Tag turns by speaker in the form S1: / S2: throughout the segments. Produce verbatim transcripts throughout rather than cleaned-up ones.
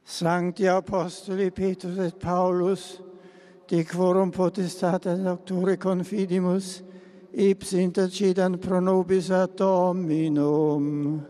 S1: Sancti Apostoli Petrus et Paulus, de quorum potestate doctore confidimus, ipsi intercedant pro nobis ad Dominum.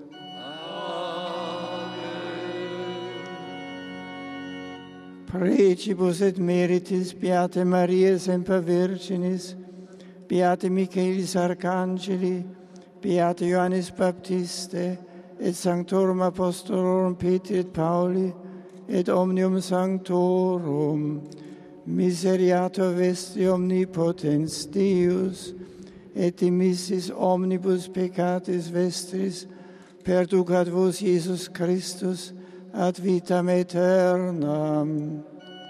S1: Amen. Precibus et meritis Beate Maria semper Virginis, Beate Michaelis Arcangeli, Beate Ioannis Baptiste, et Sanctorum Apostolorum Petri et Pauli, et omnium sanctorum, miseriator vesti omnipotens Deus, et dimissis omnibus peccatis vestris, perducat vos Iesus Christus ad vitam aeternam.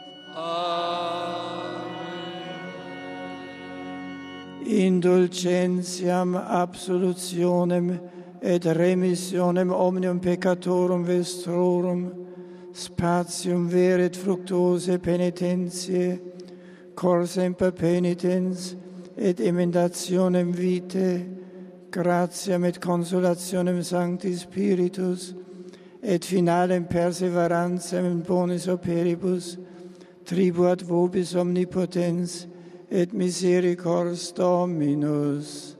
S1: Amen. Indulgentiam, absolutionem et remissionem omnium peccatorum vestrorum, spatium verit fructuose penitentiae, cor semper penitens, et emendationem vitae, gratiam et consolationem Sancti Spiritus, et finalem perseverantiam in bonis operibus, tribuat vobis omnipotens, et misericors Dominus.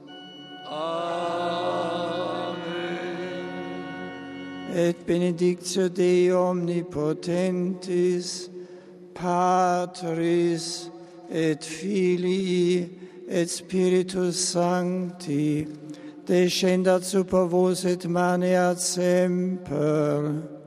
S1: Et benedictio Dei omnipotentis, Patris et Filii et Spiritus Sancti, descendat super vos et maneat semper.